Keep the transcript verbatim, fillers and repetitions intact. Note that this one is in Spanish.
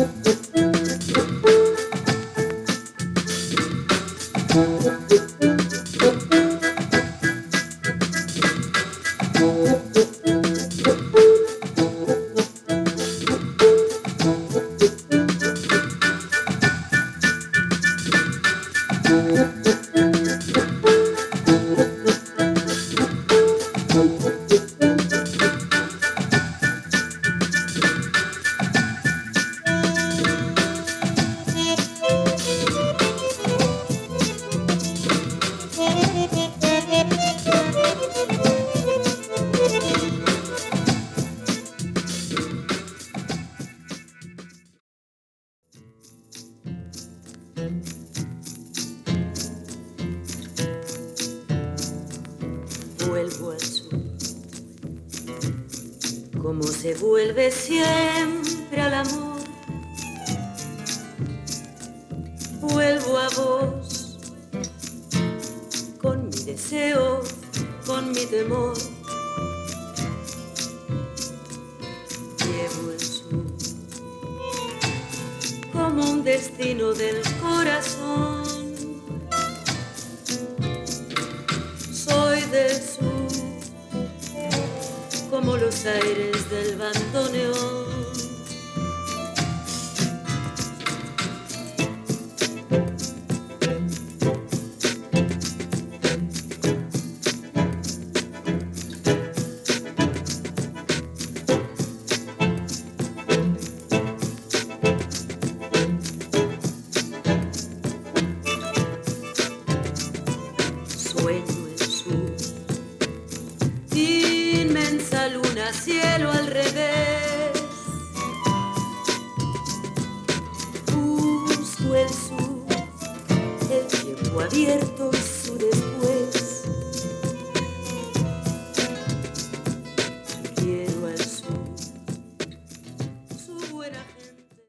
Vuelvo al sur, como se vuelve siempre al amor. Vuelvo a vos, con mi deseo, con mi temor. Llevo el sur, como un destino del corazón. Soy del sur, como los aires del bandoneón. Cielo al revés, busco el sur, el tiempo abierto